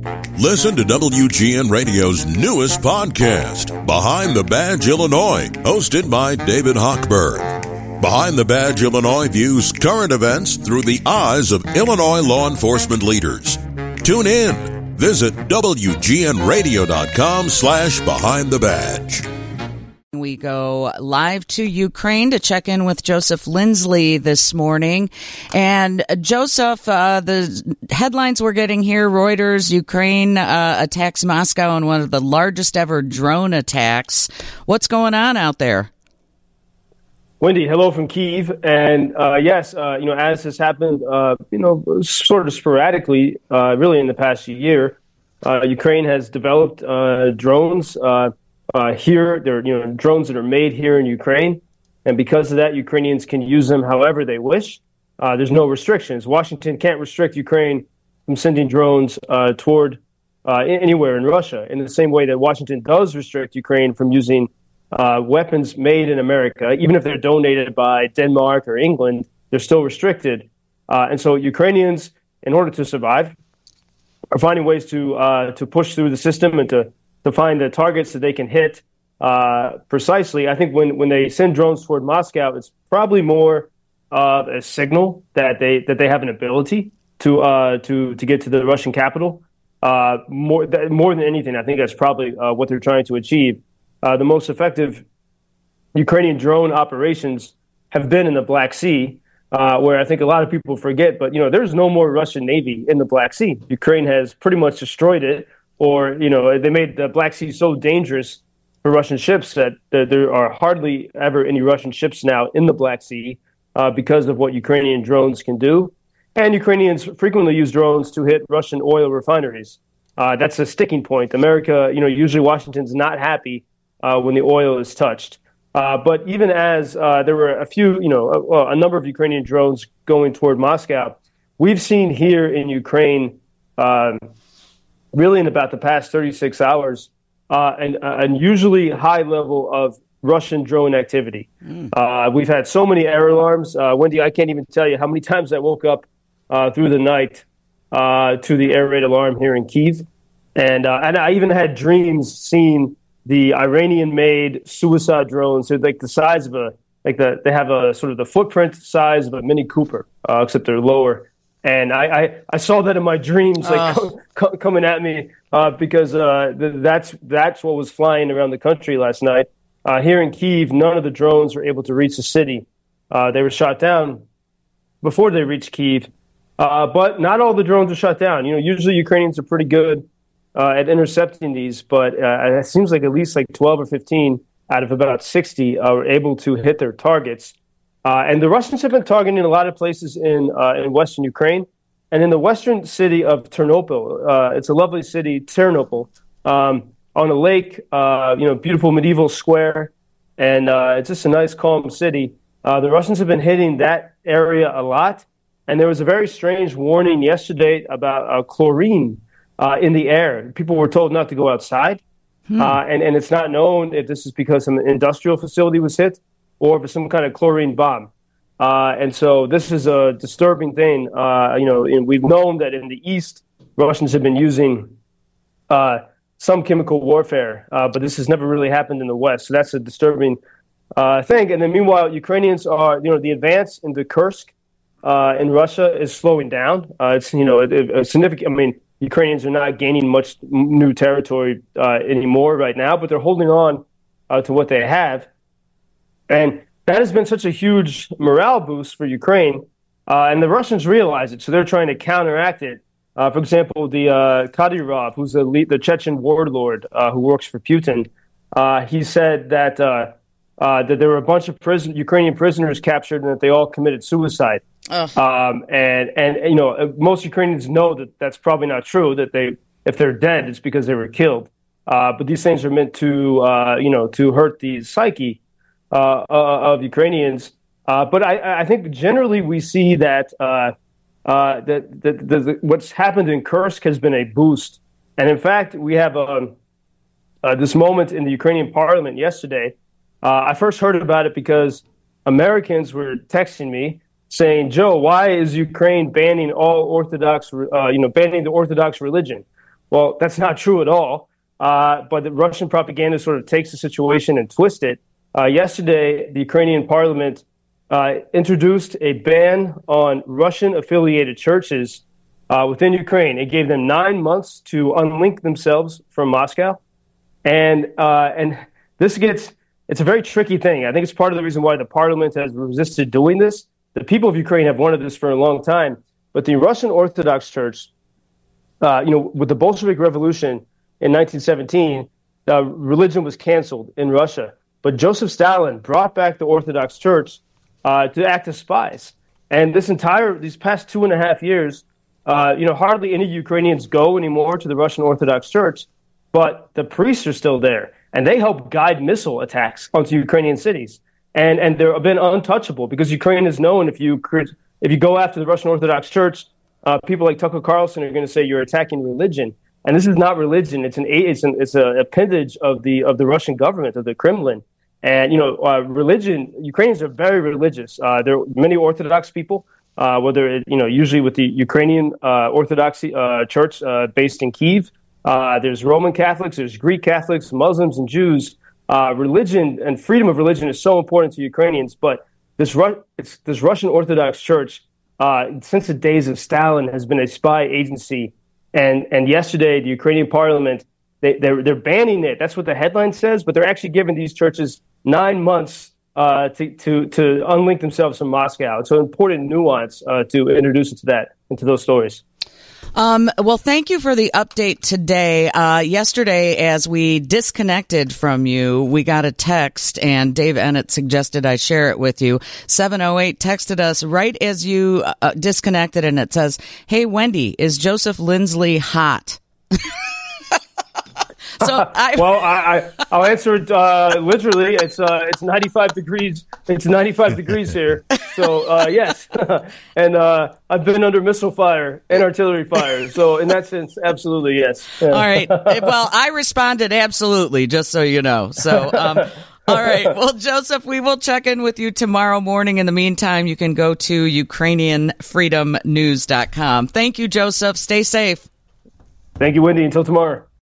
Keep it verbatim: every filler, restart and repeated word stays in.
Listen to W G N Radio's newest podcast, Behind the Badge Illinois, hosted by David Hochberg. Behind the Badge Illinois views current events through the eyes of Illinois law enforcement leaders. Tune in. Visit W G N radio dot com slash behind the badge. We go live to Ukraine to check in with Joseph Lindsley this morning. And uh, Joseph, uh, the headlines we're getting here, Reuters, Ukraine uh, attacks Moscow in one of the largest ever drone attacks. What's going on out there? Wendy, hello from Kyiv. And uh, yes, uh, you know, as has happened, uh, you know, sort of sporadically, uh, really in the past year, uh, Ukraine has developed uh, drones. Uh, Uh, here, there are you know drones that are made here in Ukraine, and because of that, Ukrainians can use them however they wish. Uh, there's no restrictions. Washington can't restrict Ukraine from sending drones uh, toward uh, anywhere in Russia, in the same way that Washington does restrict Ukraine from using uh, weapons made in America, even if they're donated by Denmark or England. They're still restricted, uh, and so Ukrainians, in order to survive, are finding ways to uh, to push through the system and to to find the targets that they can hit uh, precisely. I think when, when they send drones toward Moscow, it's probably more of a signal that they that they have an ability to uh, to to get to the Russian capital. Uh, more th- more than anything, I think that's probably uh, what they're trying to achieve. Uh, the most effective Ukrainian drone operations have been in the Black Sea, uh, where I think a lot of people forget. But you know, there's no more Russian Navy in the Black Sea. Ukraine has pretty much destroyed it. Or, you know, they made the Black Sea so dangerous for Russian ships that there are hardly ever any Russian ships now in the Black Sea uh, because of what Ukrainian drones can do. And Ukrainians frequently use drones to hit Russian oil refineries. Uh, that's a sticking point. America, you know, usually Washington's not happy uh, when the oil is touched. Uh, but even as uh, there were a few, you know, a, a number of Ukrainian drones going toward Moscow, we've seen here in Ukraine um, really in about the past thirty-six hours, uh, an unusually high level of Russian drone activity. Mm. Uh, we've had so many air alarms. Uh, Wendy, I can't even tell you how many times I woke up uh, through the night uh, to the air raid alarm here in Kyiv. And, uh, and I even had dreams seeing the Iranian-made suicide drones. They're like the size of a, like the, they have a sort of the footprint size of a Mini Cooper, uh, except they're lower. And I, I, I saw that in my dreams, like uh. co- co- coming at me, uh, because uh, th- that's that's what was flying around the country last night. Uh, here in Kyiv, none of the drones were able to reach the city. Uh, they were shot down before they reached Kyiv, uh, but not all the drones were shot down. You know, usually Ukrainians are pretty good uh, at intercepting these, but uh, it seems like at least like twelve or fifteen out of about sixty uh, were able to hit their targets. Uh, and the Russians have been targeting a lot of places in uh, in western Ukraine, and in the western city of Ternopil. Uh, it's a lovely city, Ternopil, um, on a lake. Uh, you know, beautiful medieval square, and uh, it's just a nice, calm city. Uh, the Russians have been hitting that area a lot, and there was a very strange warning yesterday about uh, chlorine uh, in the air. People were told not to go outside, hmm. uh, and and it's not known if this is because some industrial facility was hit, or for some kind of chlorine bomb. Uh, and so this is a disturbing thing. Uh, you know, and we've known that in the East, Russians have been using uh, some chemical warfare, uh, but this has never really happened in the West. So that's a disturbing uh, thing. And then meanwhile, Ukrainians are, you know, the advance into Kursk uh, in Russia is slowing down. Uh, it's, you know, a, a significant, I mean, Ukrainians are not gaining much new territory uh, anymore right now, but they're holding on uh, to what they have. And that has been such a huge morale boost for Ukraine, uh, and the Russians realize it, so they're trying to counteract it. Uh, for example, the uh, Kadyrov, who's the, lead, the Chechen warlord uh, who works for Putin, uh, he said that uh, uh, that there were a bunch of prison, Ukrainian prisoners captured and that they all committed suicide. Um, and and you know, most Ukrainians know that that's probably not true. That they, if they're dead, it's because they were killed. Uh, but these things are meant to, uh, you know, to hurt the psyche Uh, uh, of Ukrainians, uh, but I, I think generally we see that uh, uh, that, that, that, that what's happened in Kursk has been a boost, and in fact we have um, uh, this moment in the Ukrainian parliament yesterday. Uh, I first heard about it because Americans were texting me saying, "Joe, why is Ukraine banning all Orthodox, uh, you know, banning the Orthodox religion?" Well, that's not true at all. Uh, but the Russian propaganda sort of takes the situation and twists it. Uh, yesterday, the Ukrainian parliament uh, introduced a ban on Russian-affiliated churches uh, within Ukraine. It gave them nine months to unlink themselves from Moscow. And uh, and this gets, it's a very tricky thing. I think it's part of the reason why the parliament has resisted doing this. The people of Ukraine have wanted this for a long time. But the Russian Orthodox Church, uh, you know, with the Bolshevik Revolution in nineteen seventeen, uh, religion was canceled in Russia. But Joseph Stalin brought back the Orthodox Church uh, to act as spies. And this entire, these past two and a half years, uh, you know, hardly any Ukrainians go anymore to the Russian Orthodox Church, but the priests are still there. And they help guide missile attacks onto Ukrainian cities. And and they've been untouchable because Ukraine is known, if you if you go after the Russian Orthodox Church, uh, people like Tucker Carlson are going to say you're attacking religion. And this is not religion. It's an it's an it's an appendage of the of the Russian government, of the Kremlin. And, you know, uh, religion, Ukrainians are very religious. Uh, there are many Orthodox people, uh, whether, it, you know, usually with the Ukrainian uh, Orthodox uh, Church uh, based in Kyiv. Uh, there's Roman Catholics, there's Greek Catholics, Muslims, and Jews. Uh, religion and freedom of religion is so important to Ukrainians. But this, Ru- it's, this Russian Orthodox Church, uh, since the days of Stalin, has been a spy agency. And and yesterday, the Ukrainian parliament, they, they're, they're banning it. That's what the headline says. But they're actually giving these churches nine months uh, to, to, to unlink themselves from Moscow. It's an important nuance uh, to introduce into that, into those stories. Um, well, thank you for the update today. Uh, yesterday, as we disconnected from you, we got a text, and Dave Ennett suggested I share it with you. seven oh eight texted us right as you uh, disconnected, and it says, "Hey, Wendy, is Joseph Lindsley hot?" So I, well, I, I, I'll answer it uh, literally. It's uh, it's ninety-five degrees. It's ninety-five degrees here. So uh, yes, and uh, I've been under missile fire and artillery fire. So in that sense, absolutely yes. Yeah. All right. Well, I responded absolutely, just so you know. So. Um, All right. Well, Joseph, we will check in with you tomorrow morning. In the meantime, you can go to Ukrainian Freedom News dot com. Thank you, Joseph. Stay safe. Thank you, Wendy. Until tomorrow.